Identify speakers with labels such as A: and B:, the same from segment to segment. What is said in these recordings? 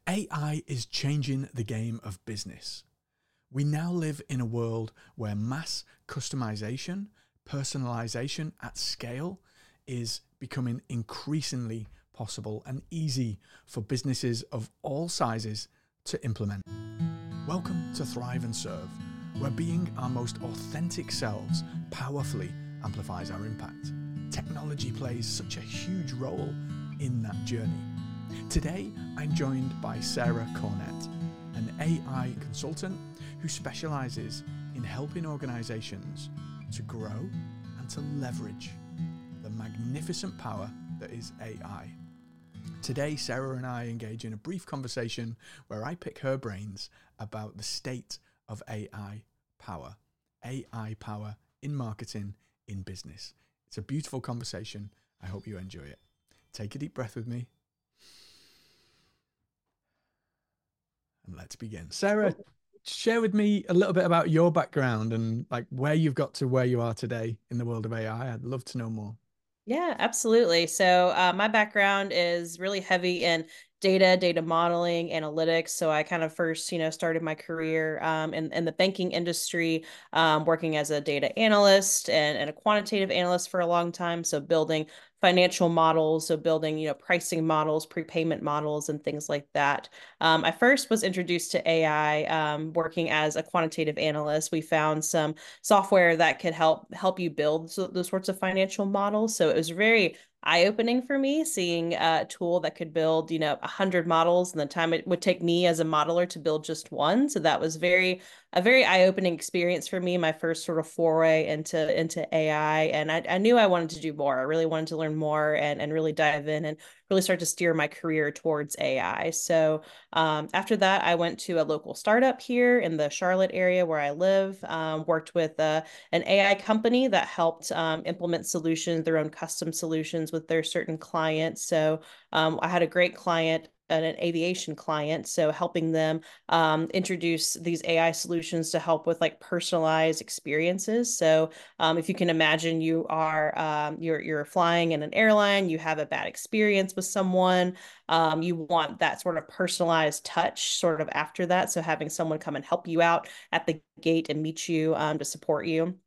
A: AI is changing the game of business. We now live in a world where mass customization, personalization at scale is becoming increasingly possible and easy for businesses of all sizes to implement. Welcome to Thrive and Serve, where being our most authentic selves powerfully amplifies our impact. Technology plays such a huge role in that journey. Today, I'm joined by Sarah Cornett, an AI consultant who specializes in helping organizations to grow and to leverage the magnificent power that is AI. Today, Sarah and I engage in a brief conversation where I pick her brains about the state of AI power in marketing, in business. It's a beautiful conversation. I hope you enjoy it. Take a deep breath with me. And let's begin. Sarah, share with me a little bit about your background and like where you've got to where you are today in the world of AI. I'd love to know more.
B: Yeah, absolutely. So my background is really heavy in data modeling, analytics. So I kind of first, started my career in the banking industry, working as a data analyst and a quantitative analyst for a long time. So building financial models, so building, pricing models, prepayment models, and things like that. I first was introduced to AI working as a quantitative analyst. We found some software that could help you build those sorts of financial models. So it was very eye-opening for me seeing a tool that could build 100 models in the time it would take me as a modeler to build just one. So that was a very eye-opening experience for me, my first sort of foray into AI. And I knew I wanted to do more. I really wanted to learn more and really dive in and really start to steer my career towards AI. So after that, I went to a local startup here in the Charlotte area where I live, worked with an AI company that helped implement solutions, their own custom solutions with their certain clients. So I had a great client, an aviation client, so helping them introduce these AI solutions to help with like personalized experiences. So if you can imagine, you're flying in an airline, you have a bad experience with someone, you want that sort of personalized touch sort of after that. So having someone come and help you out at the gate and meet you to support you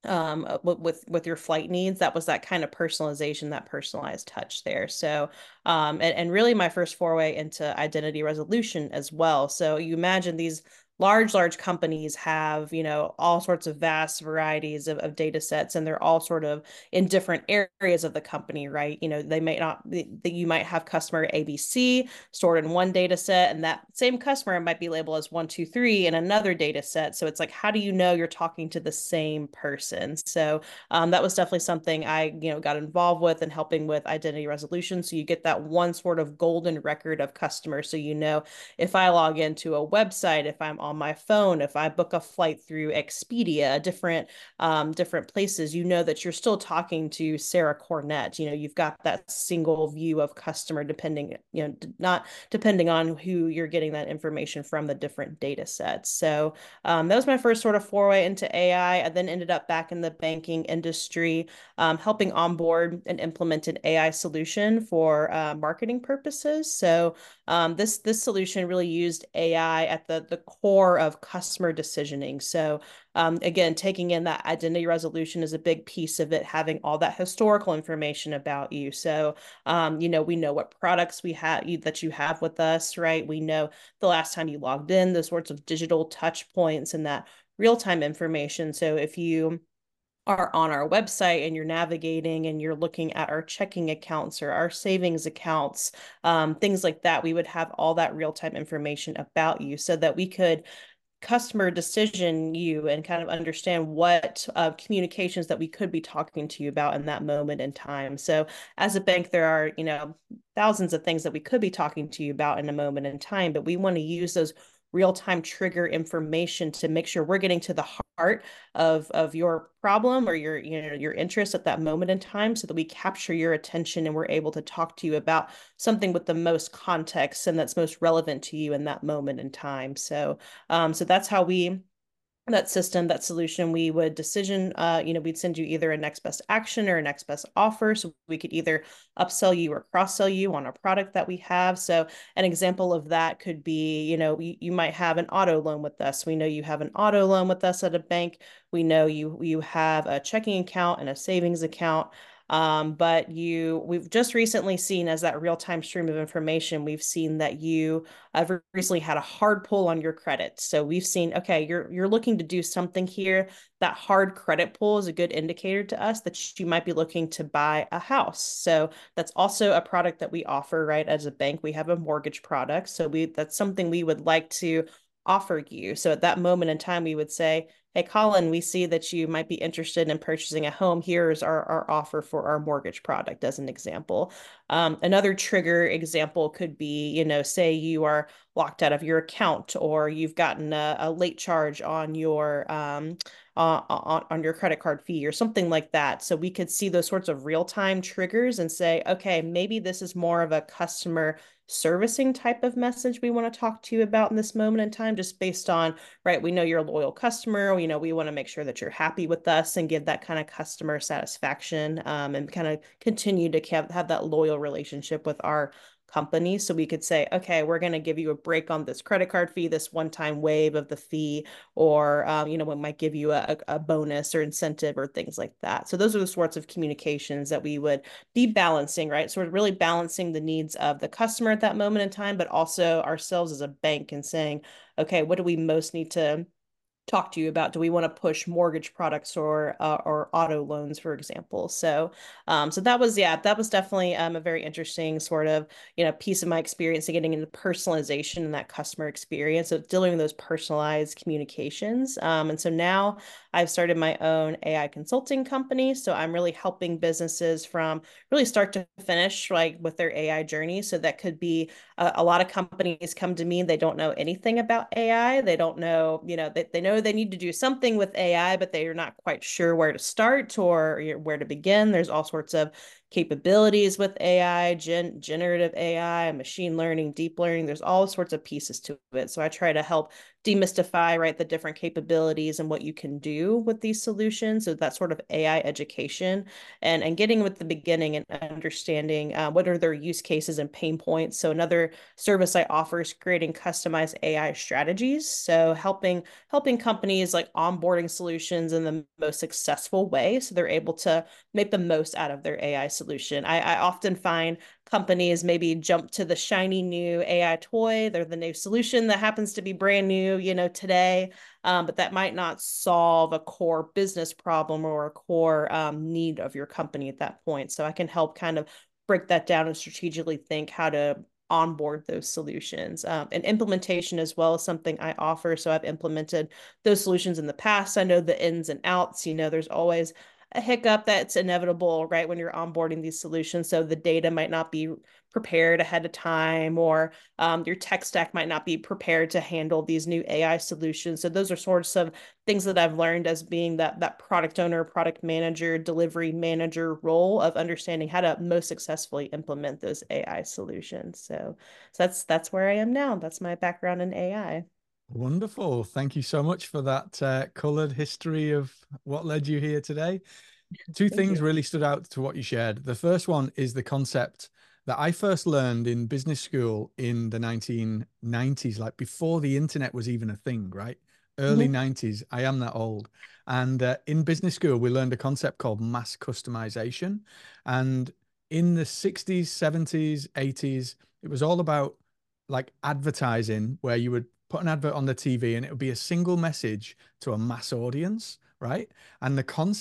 B: with your flight needs. That was that kind of personalization, that personalized touch there. So and really my first foray into identity resolution as well. So you imagine these large companies have, all sorts of vast varieties of data sets, and they're all sort of in different areas of the company, right? They may not, you might have customer ABC stored in one data set, and that same customer might be labeled as 123 in another data set. So it's like, how do you know you're talking to the same person? So that was definitely something I, got involved with and helping with identity resolution. So you get that one sort of golden record of customers. So if I log into a website, if I'm on my phone, if I book a flight through Expedia, different places, that you're still talking to Sarah Cornett. You've got that single view of customer depending, not depending on who you're getting that information from, the different data sets. So that was my first sort of foray into AI. I then ended up back in the banking industry, helping onboard and implement an AI solution for marketing purposes. So this solution really used AI at the core of customer decisioning. So again, taking in that identity resolution is a big piece of it, having all that historical information about you. So we know what products we have that you have with us, right? We know the last time you logged in, those sorts of digital touch points and that real-time information. So if you are on our website and you're navigating and you're looking at our checking accounts or our savings accounts, things like that, we would have all that real-time information about you so that we could customer decision you and kind of understand what communications that we could be talking to you about in that moment in time. So as a bank, there are, thousands of things that we could be talking to you about in a moment in time, but we want to use those real-time trigger information to make sure we're getting to the heart of your problem or your interest at that moment in time so that we capture your attention and we're able to talk to you about something with the most context and that's most relevant to you in that moment in time. So that's how we that system, that solution, we would decision, we'd send you either a next best action or a next best offer. So we could either upsell you or cross sell you on a product that we have. So an example of that could be, you might have an auto loan with us. We know you have an auto loan with us at a bank. We know you have a checking account and a savings account. But we've just recently seen, as that real-time stream of information, we've seen that you I've recently had a hard pull on your credit. So we've seen, okay, you're looking to do something here. That hard credit pull is a good indicator to us that you might be looking to buy a house. So that's also a product that we offer, right? As a bank, we have a mortgage product. So that's something we would like to offer you. So at that moment in time, we would say, hey, Colin, we see that you might be interested in purchasing a home. Here's our offer for our mortgage product, as an example. Another trigger example could be, say you are locked out of your account, or you've gotten a late charge on your credit card fee or something like that. So we could see those sorts of real-time triggers and say, okay, maybe this is more of a customer servicing type of message we want to talk to you about in this moment in time, just based on, right, we know you're a loyal customer. We want to make sure that you're happy with us and give that kind of customer satisfaction, and kind of continue to have that loyal relationship with our company. So we could say, okay, we're going to give you a break on this credit card fee, this one-time waive of the fee, or we might give you a bonus or incentive or things like that. So those are the sorts of communications that we would be balancing, right? So we're really balancing the needs of the customer at that moment in time, but also ourselves as a bank, and saying, okay, what do we most need to talk to you about? Do we want to push mortgage products or auto loans, for example? So that was, that was definitely a very interesting sort of piece of my experience, and getting into personalization and that customer experience of delivering those personalized communications. And so now I've started my own AI consulting company. So I'm really helping businesses from really start to finish, like with their AI journey. So that could be a lot of companies come to me, they don't know anything about AI. They don't know, they know they need to do something with AI, but they are not quite sure where to start or where to begin. There's all sorts of capabilities with AI, generative AI, machine learning, deep learning. There's all sorts of pieces to it. So I try to help demystify, right, the different capabilities and what you can do with these solutions. So that sort of AI education, and getting with the beginning and understanding what are their use cases and pain points. So another service I offer is creating customized AI strategies. So helping companies like onboarding solutions in the most successful way, so they're able to make the most out of their AI solution. I often find companies maybe jump to the shiny new AI toy. They're the new solution that happens to be brand new, today. But that might not solve a core business problem or a core need of your company at that point. So I can help kind of break that down and strategically think how to onboard those solutions. And implementation as well is something I offer. So I've implemented those solutions in the past. I know the ins and outs. There's always a hiccup that's inevitable, right, when you're onboarding these solutions. So the data might not be prepared ahead of time, or your tech stack might not be prepared to handle these new AI solutions. So those are sorts of things that I've learned as being that product owner, product manager, delivery manager role, of understanding how to most successfully implement those AI solutions. So that's where I am now. That's my background in AI.
A: Wonderful. Thank you so much for that colored history of what led you here today. Two
B: Thank
A: things
B: you.
A: really stood out to what you shared. The first one is the concept that I first learned in business school in the 1990s, like before the internet was even a thing, right? Early
B: Mhm.
A: 90s. I am that old. And in business school, we learned a concept called mass customization. And in the 60s, 70s, 80s, it was all about like advertising, where you would put an advert on the TV and it would be a single message to a mass audience, right? And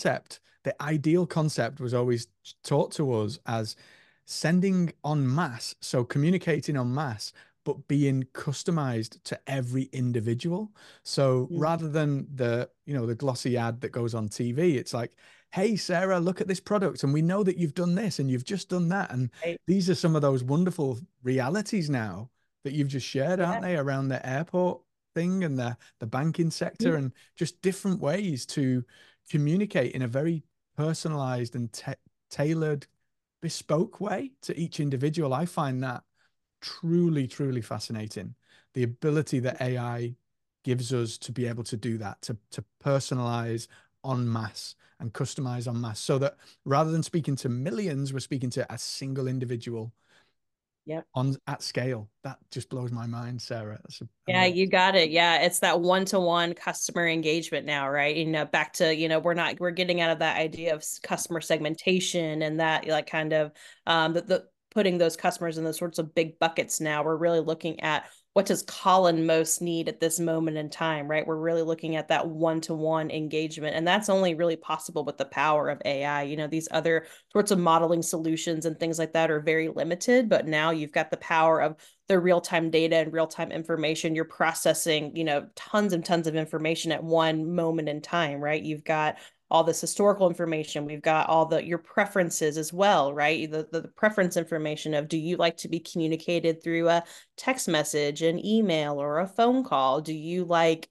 A: the ideal concept was always taught to us as sending en masse, so communicating en masse, but being customized to every individual. So
B: Mhm.
A: rather than the glossy ad that goes on TV, it's like, hey, Sarah, look at this product. And we know that you've done this and you've just done that. And
B: Right.
A: these are some of those wonderful realities now that you've just shared, aren't
B: Yeah.
A: they, around the airport thing and the banking sector, and just different ways to communicate in a very personalized and tailored, bespoke way to each individual. I find that truly, truly fascinating. The ability that AI gives us to be able to do that, to personalize en masse and customize en masse, so that rather than speaking to millions, we're speaking to a single individual
B: Yep.
A: on at scale. That just blows my mind, Sarah.
B: Yeah, you got it. Yeah, it's that one-to-one customer engagement now, right? Back to, we're getting out of that idea of customer segmentation and that like kind of the putting those customers in those sorts of big buckets now. We're really looking at what does Colin most need at this moment in time, right? We're really looking at that one-to-one engagement. And that's only really possible with the power of AI. These other sorts of modeling solutions and things like that are very limited, but now you've got the power of the real-time data and real-time information. You're processing, tons and tons of information at one moment in time, right? You've got all this historical information. We've got all your preferences as well, right? The preference information of, do you like to be communicated through a text message, an email, or a phone call? Do you like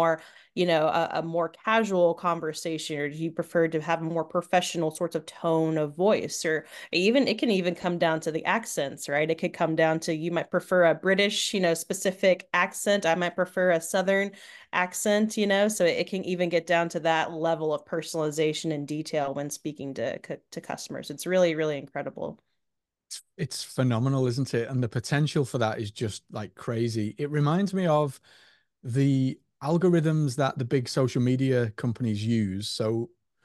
B: a more casual conversation, or do you prefer to have a more professional sorts of tone of voice? Or even it can even come down to the accents, right? It could come down to, you might prefer a British, specific accent. I might prefer a Southern accent, so it can even get down to that level of personalization and detail when speaking to customers. It's really, really incredible.
A: It's phenomenal, isn't it? And the potential for that is just like crazy. It reminds me of the algorithms that the big social media companies use. So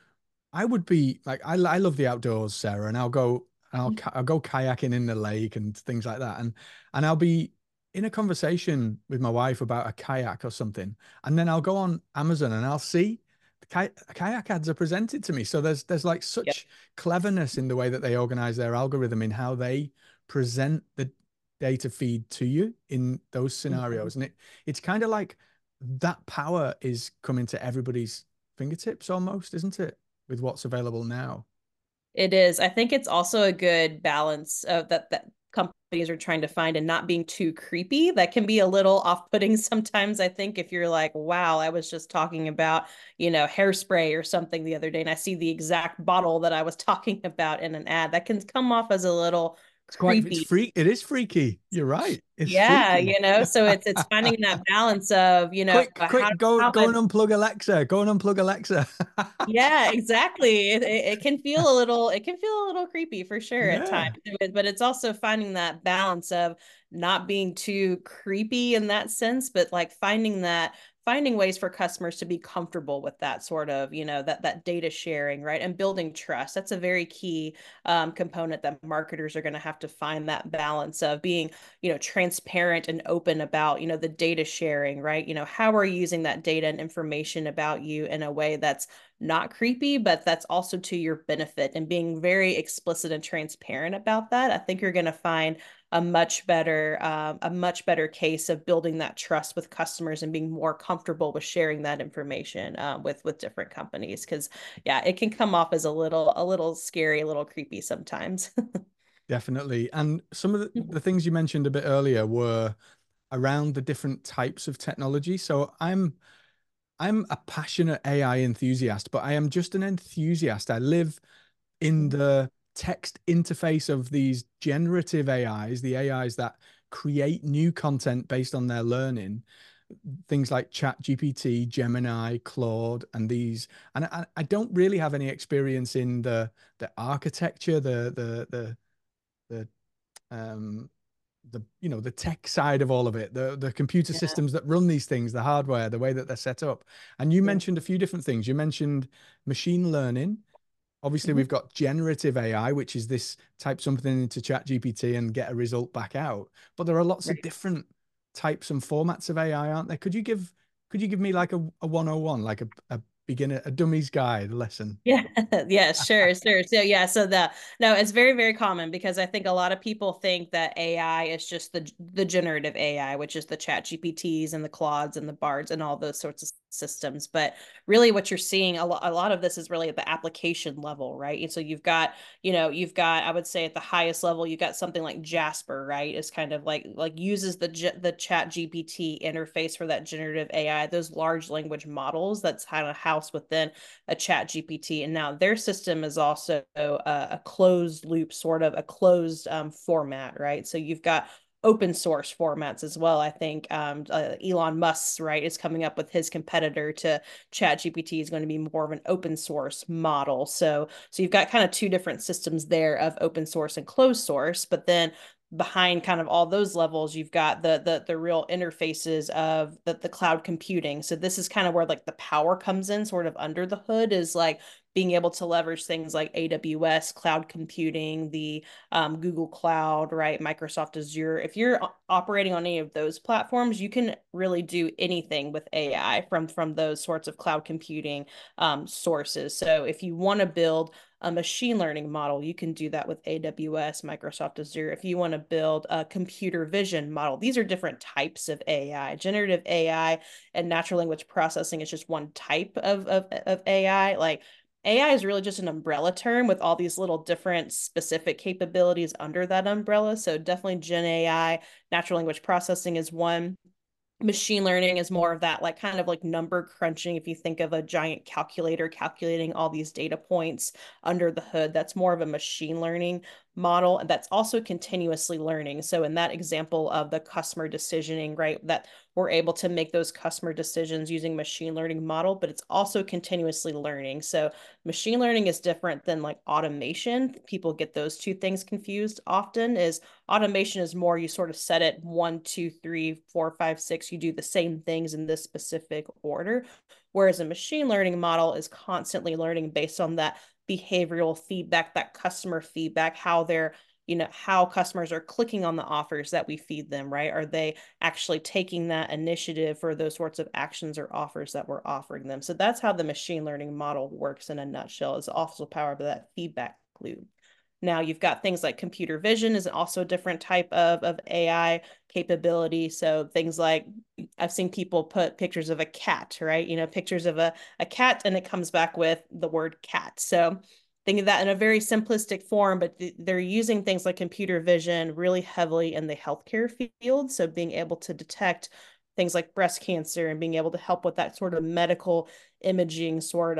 A: I would be like, I love the outdoors, Sarah, and I'll go kayaking in the lake and things like that. And I'll be in a conversation with my wife about a kayak or something. And then I'll go on Amazon and I'll see the kayak ads are presented to me. So there's like
B: Yep.
A: such cleverness in the way that they organize their algorithm in how they present the data feed to you in those
B: Mhm.
A: scenarios. And it's kind of like that power is coming to everybody's fingertips almost, isn't it? With what's available now.
B: It is. I think it's also a good balance of that companies are trying to find, and not being too creepy. That can be a little off-putting sometimes, I think, if you're like, wow, I was just talking about, hairspray or something the other day, and I see the exact bottle that I was talking about in an ad. That can come off as a little
A: It's
B: creepy.
A: free. It is freaky. You're right. It's
B: Yeah,
A: freaky.
B: so it's finding that balance of, how
A: Quick, go
B: how
A: go and unplug Alexa. Go and unplug Alexa.
B: yeah, exactly. It can feel a little creepy for sure at times,
A: Yeah.
B: but it's also finding that balance of not being too creepy in that sense, but like finding ways for customers to be comfortable with that sort of, that data sharing, right? And building trust. That's a very key component that marketers are going to have to find that balance of being, transparent and open about, the data sharing, right? How are you using that data and information about you in a way that's not creepy, but that's also to your benefit, and being very explicit and transparent about that. I think you're going to find a much better case of building that trust with customers and being more comfortable with sharing that information with different companies. Because yeah, it can come off as a little scary, a little creepy sometimes.
A: Definitely. And some of the things you mentioned a bit earlier were around the different types of technology. So I'm a passionate AI enthusiast, but I am just an enthusiast. I live in the text interface of these generative AIs, the AIs that create new content based on their learning, things like ChatGPT, Gemini, Claude, and these. And I don't really have any experience in the architecture, the um the tech side of all of it, the computer
B: Yeah.
A: systems that run these things, the hardware, the way that they're set up. And you
B: Yeah.
A: mentioned a few different things. You mentioned machine learning. Obviously,
B: Mhm.
A: we've got generative AI, which is this type something into Chat GPT and get a result back out. But there are lots of
B: Right.
A: different types and formats of AI, aren't there? Could you give me like a 101, like a beginner, a dummy's guide lesson?
B: Yeah, yeah, sure, sure. So yeah, so the no, it's very, very common because I think a lot of people think that AI is just the generative AI, which is the Chat GPTs and the Claudes and the Bards and all those sorts of systems. But really, what you're seeing a lot of this is really at the application level, right? And so you've got I would say at the highest level, you've got something like Jasper, right? It's kind of like uses the Chat GPT interface for that generative AI, those large language models that's kind of housed within a Chat GPT. And now their system is also a closed loop, sort of a closed format, right? So you've got open source formats as well. I think Elon Musk, right, is coming up with his competitor to ChatGPT is going to be more of an open source model. So you've got kind of two different systems there of open source and closed source, but then behind kind of all those levels, you've got the real interfaces of the cloud computing. So this is kind of where like the power comes in, sort of under the hood, is like being able to leverage things like AWS, cloud computing, the Google Cloud, right? Microsoft Azure. If you're operating on any of those platforms, you can really do anything with AI from those sorts of cloud computing sources. So if you want to build a machine learning model, you can do that with AWS, Microsoft Azure. If you want to build a computer vision model, these are different types of AI. Generative AI and natural language processing is just one type of AI. Like AI is really just an umbrella term with all these little different specific capabilities under that umbrella. So definitely Gen AI, natural language processing is one. Machine learning is more of that, like kind of like number crunching. If you think of a giant calculator calculating all these data points under the hood, that's more of a machine learning model. And that's also continuously learning. So in that example of the customer decisioning, right, that we're able to make those customer decisions using machine learning model, but it's also continuously learning. So machine learning is different than like automation. People get those two things confused often. Is automation is more you sort of set it 1, 2, 3, 4, 5, 6. You do the same things in this specific order. Whereas a machine learning model is constantly learning based on that behavioral feedback, that customer feedback, how they're, how customers are clicking on the offers that we feed them, right? Are they actually taking that initiative for those sorts of actions or offers that we're offering them? So that's how the machine learning model works in a nutshell, is also powered by that feedback loop. Now you've got things like computer vision is also a different type of AI capability. So things like I've seen people put pictures of a cat, right? Pictures of a cat, and it comes back with the word cat. So think of that in a very simplistic form, but they're using things like computer vision really heavily in the healthcare field. So being able to detect things like breast cancer and being able to help with that sort of medical imaging sort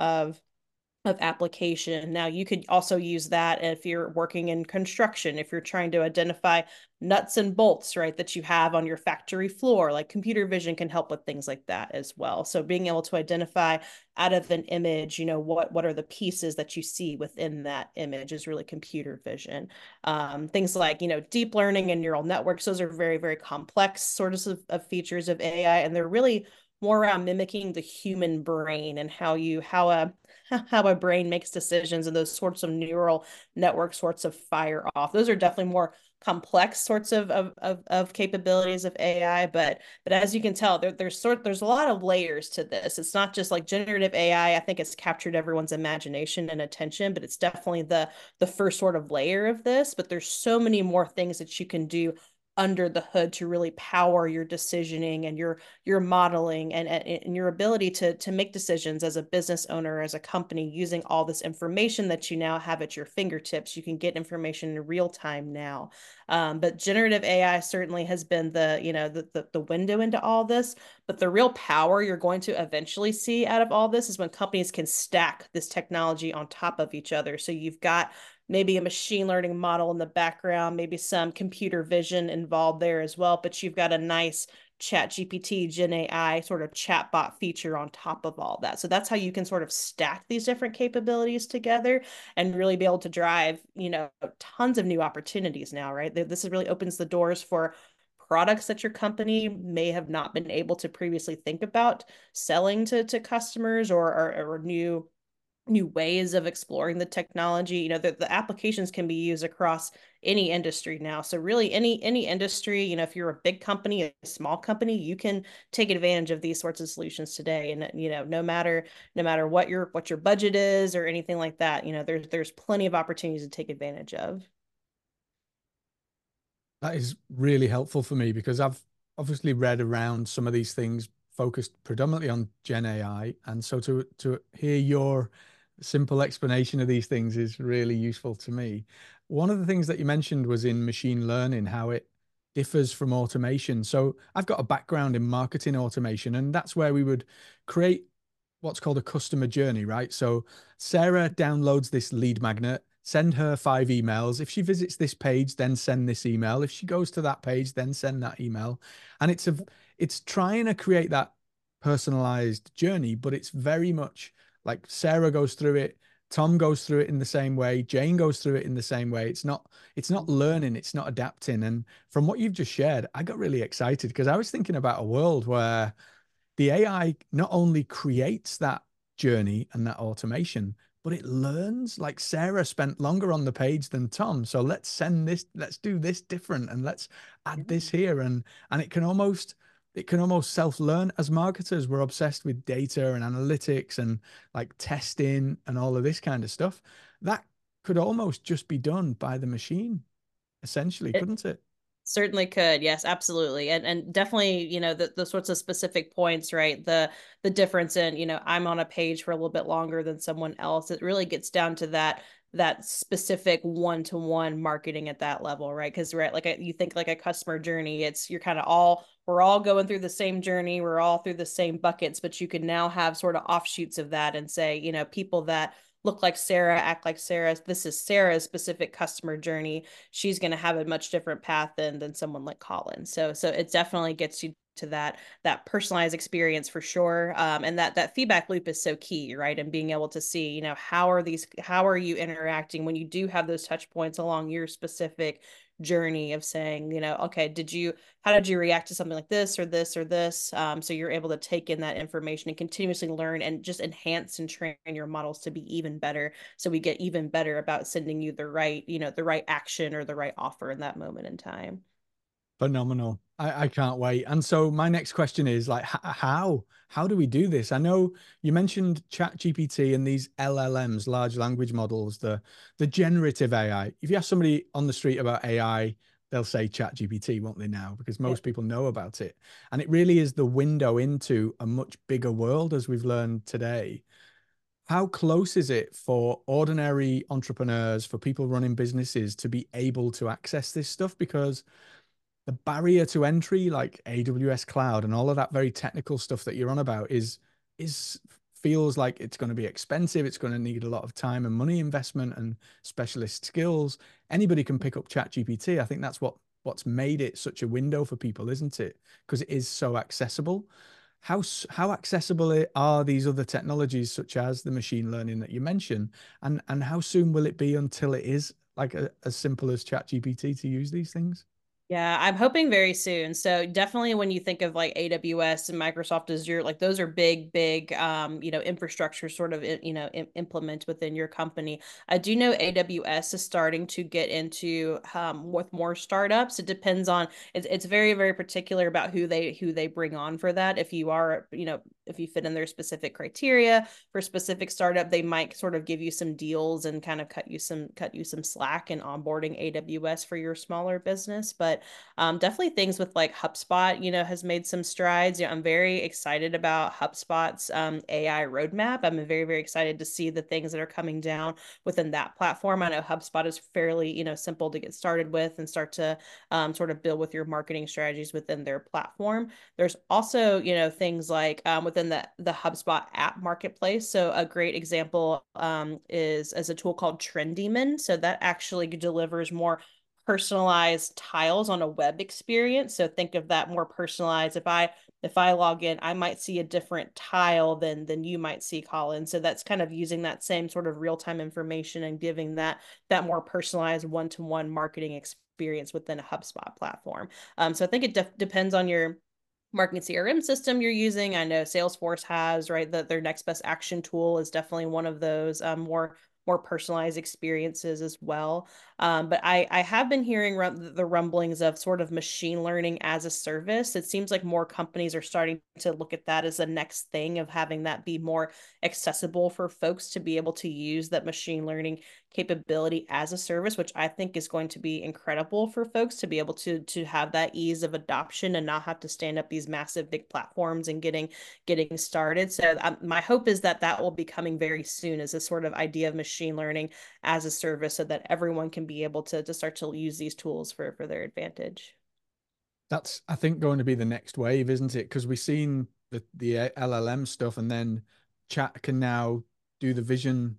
B: of application. Now, you could also use that if you're working in construction, if you're trying to identify nuts and bolts, right, that you have on your factory floor. Like computer vision can help with things like that as well. So being able to identify out of an image, what are the pieces that you see within that image is really computer vision. Things like, deep learning and neural networks, those are very, very complex sorts of features of AI, and they're really more around mimicking the human brain and how a brain makes decisions, and those sorts of neural network sorts of fire off. Those are definitely more complex sorts of capabilities of AI, but as you can tell, there's a lot of layers to this. It's not just like generative AI. I think it's captured everyone's imagination and attention, but it's definitely the first sort of layer of this. But there's so many more things that you can do under the hood to really power your decisioning and your modeling and your ability to make decisions as a business owner, as a company, using all this information that you now have at your fingertips. You can get information in real time now. But generative AI certainly has been the window into all this. But the real power you're going to eventually see out of all this is when companies can stack this technology on top of each other. So you've got maybe a machine learning model in the background, maybe some computer vision involved there as well, but you've got a nice ChatGPT, Gen AI sort of chatbot feature on top of all that. So that's how you can sort of stack these different capabilities together and really be able to drive, tons of new opportunities now, right? This really opens the doors for products that your company may have not been able to previously think about selling to customers, or new ways of exploring the technology. The applications can be used across any industry now. So really any industry, if you're a big company, a small company, you can take advantage of these sorts of solutions today. And no matter what your budget is or anything like that, there's plenty of opportunities to take advantage of.
A: That is really helpful for me because I've obviously read around some of these things focused predominantly on Gen AI. And so to hear your simple explanation of these things is really useful to me. One of the things that you mentioned was in machine learning, how it differs from automation. So I've got a background in marketing automation, and that's where we would create what's called a customer journey, right? So Sarah downloads this lead magnet. send her 5 emails. If she visits this page, then send this email. If she goes to that page, then send that email. And it's trying to create that personalized journey, but it's very much like Sarah goes through it, Tom goes through it in the same way, Jane goes through it in the same way. It's not learning, it's not adapting. And from what you've just shared, I got really excited because I was thinking about a world where the AI not only creates that journey and that automation, but it learns. Like Sarah spent longer on the page than Tom. So let's send this, let's do this different and let's add this here. And it can almost self-learn. As marketers, we're obsessed with data and analytics and like testing and all of this kind of stuff. That could almost just be done by the machine, essentially,
B: It,
A: couldn't it?
B: Certainly could. Yes, absolutely. And definitely, the sorts of specific points, right? The difference in, I'm on a page for a little bit longer than someone else. It really gets down to that specific one-to-one marketing at that level, right? Because right, like you think like a customer journey, we're all going through the same journey, we're all through the same buckets, but you can now have sort of offshoots of that and say, people that look like Sarah, act like Sarah. This is Sarah's specific customer journey. She's going to have a much different path than someone like Colin. So it definitely gets you to that personalized experience for sure. And that feedback loop is so key, right? And being able to see, how are you interacting when you do have those touch points along your specific journey of saying, okay, how did you react to something like this or this or this? So you're able to take in that information and continuously learn and just enhance and train your models to be even better. So we get even better about sending you the right action or the right offer in that moment in time.
A: Phenomenal. I can't wait. And so my next question is like, how do we do this? I know you mentioned ChatGPT and these LLMs, large language models, the generative AI. If you ask somebody on the street about AI, they'll say ChatGPT, won't they now? Because
B: Yeah.
A: most people know about it. And it really is the window into a much bigger world, as we've learned today. How close is it for ordinary entrepreneurs, for people running businesses to be able to access this stuff? Because the barrier to entry, like AWS cloud and all of that very technical stuff that you're on about, is feels like it's going to be expensive. It's going to need a lot of time and money investment and specialist skills. Anybody can pick up ChatGPT. I think that's what's made it such a window for people, isn't it? Because it is so accessible. How accessible are these other technologies, such as the machine learning that you mentioned, and how soon will it be until it is like as simple as ChatGPT to use these things?
B: Yeah, I'm hoping very soon. So definitely when you think of like AWS and Microsoft Azure, like those are big, infrastructure sort of, implement within your company. I do know AWS is starting to get into with more startups. It depends on it's very, very particular about who they bring on for that. If you are, if you fit in their specific criteria for a specific startup, they might sort of give you some deals and kind of cut you some slack in onboarding AWS for your smaller business. But definitely things with like HubSpot, has made some strides. I'm very excited about HubSpot's AI roadmap. I'm very, very excited to see the things that are coming down within that platform. I know HubSpot is fairly, simple to get started with and start to sort of build with your marketing strategies within their platform. There's also, things like within the HubSpot app marketplace. So a great example is as a tool called Trendymon. So that actually delivers more personalized tiles on a web experience. So think of that more personalized. If I log in, I might see a different tile than you might see, Colin. So that's kind of using that same sort of real-time information and giving that more personalized one-to-one marketing experience within a HubSpot platform. So I think it depends on your marketing CRM system you're using. I know Salesforce has, right, that their next best action tool is definitely one of those more personalized experiences as well. But I have been hearing the rumblings of sort of machine learning as a service. It seems like more companies are starting to look at that as the next thing of having that be more accessible for folks to be able to use that machine learning capability as a service, which I think is going to be incredible for folks to be able to have that ease of adoption and not have to stand up these massive big platforms and getting started. So my hope is that will be coming very soon as a sort of idea of machine learning as a service so that everyone can be able to start to use these tools for their advantage.
A: That's, I think, going to be the next wave, isn't it? Because we've seen the LLM stuff, and then chat can now do the vision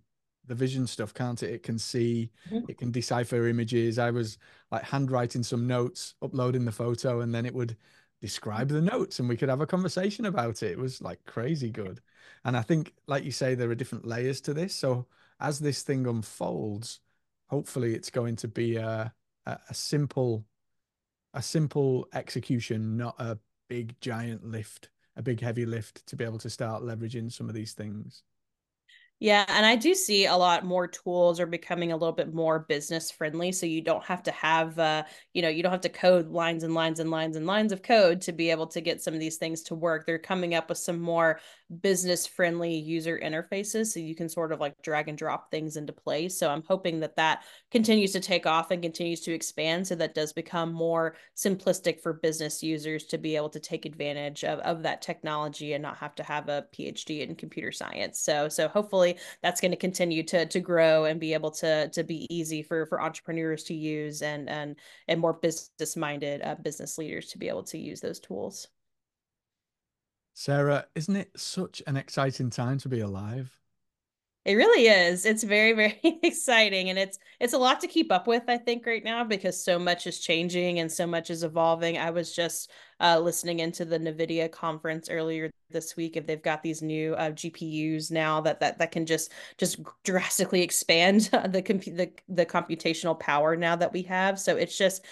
A: the vision stuff, can't it? It can see,
B: Mhm.
A: it can decipher images. I was like handwriting some notes, uploading the photo, and then it would describe the notes and we could have a conversation about it. It was like crazy good. And I think, like you say, there are different layers to this. So as this thing unfolds, hopefully it's going to be a simple execution, not a big giant lift, a big heavy lift to be able to start leveraging some of these things.
B: Yeah, and I do see a lot more tools are becoming a little bit more business friendly. So you don't have to have, you don't have to code lines and lines and lines and lines of code to be able to get some of these things to work. They're coming up with some more business friendly user interfaces so you can sort of like drag and drop things into place. So I'm hoping that that continues to take off and continues to expand so that does become more simplistic for business users to be able to take advantage of that technology and not have to have a PhD in computer science. So hopefully that's going to continue to grow and be able to be easy for entrepreneurs to use and more business minded business leaders to be able to use those tools.
A: Sarah, isn't it such an exciting time to be alive?
B: It really is. It's very, very exciting, and it's a lot to keep up with, I think, right now because so much is changing and so much is evolving. I was just listening into the NVIDIA conference earlier this week, if they've got these new GPUs now that can just drastically expand the computational power now that we have. So it's just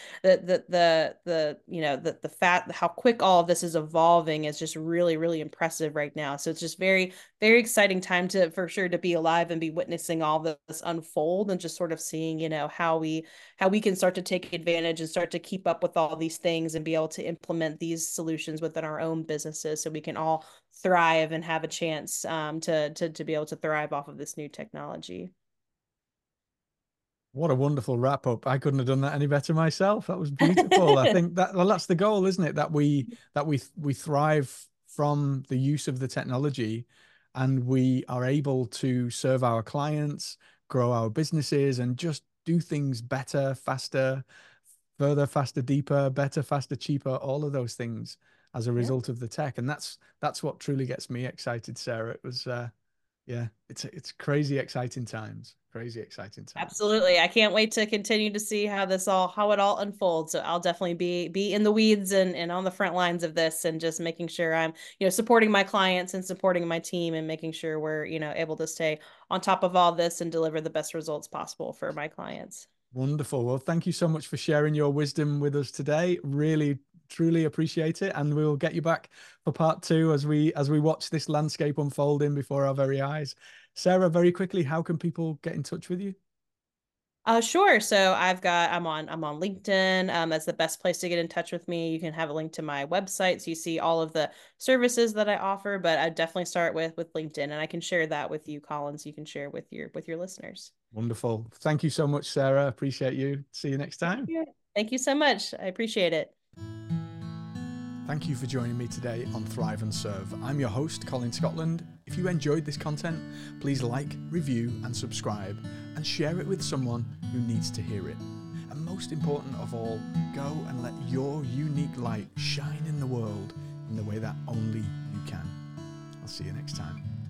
B: the fact how quick all of this is evolving is just really, really impressive right now. So it's just very, very exciting time to for sure to be alive and be witnessing all this unfold and just sort of seeing, how we can start to take advantage and start to keep up with all these things and be able to implement these solutions within our own businesses so we can all thrive and have a chance to be able to thrive off of this new technology.
A: What a wonderful wrap up. I couldn't have done that any better myself. That was beautiful. I think that, well, that's the goal, isn't it? That we thrive from the use of the technology and we are able to serve our clients, grow our businesses and just do things better, faster, further, faster, deeper, better, faster, cheaper, all of those things as a
B: Yeah.
A: result of the tech. And that's what truly gets me excited, Sarah. It was yeah, it's crazy exciting times. Crazy exciting times.
B: Absolutely. I can't wait to continue to see how it all unfolds. So I'll definitely be in the weeds and on the front lines of this and just making sure I'm, supporting my clients and supporting my team and making sure we're, able to stay on top of all this and deliver the best results possible for my clients.
A: Wonderful. Well, thank you so much for sharing your wisdom with us today. Really, truly appreciate it. And we'll get you back for part two as we watch this landscape unfolding before our very eyes. Sarah, very quickly, how can people get in touch with you?
B: Sure. So I'm on LinkedIn. That's the best place to get in touch with me. You can have a link to my website so you see all of the services that I offer, but I definitely start with LinkedIn and I can share that with you, Colin, so you can share with your listeners.
A: Wonderful. Thank you so much, Sarah. Appreciate you. See you next
B: Thank
A: time.
B: you. Thank you so much. I appreciate it.
A: Thank you for joining me today on Thrive and Serve. I'm your host, Colin Scotland. If you enjoyed this content, please like, review, and subscribe, and share it with someone who needs to hear it. And most important of all, go and let your unique light shine in the world in the way that only you can. I'll see you next time.